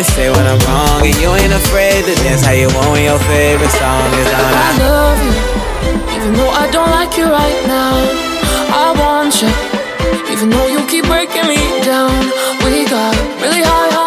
to say when I'm wrong, and you ain't afraid to dance how you want when your favorite song is on. I love you, even though I don't like you right now. I want you, even though you keep breaking me down. We got really high